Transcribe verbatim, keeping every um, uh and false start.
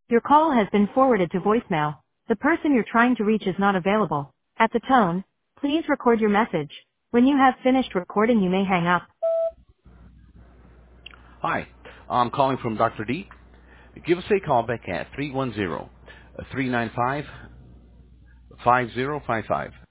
Your call has been forwarded to voicemail. The person you're trying to reach is not available. At the tone, please record your message. When you have finished recording, you may hang up. Hi, I'm calling from Doctor D. Give us a call back at three one zero, three nine five, five zero five five.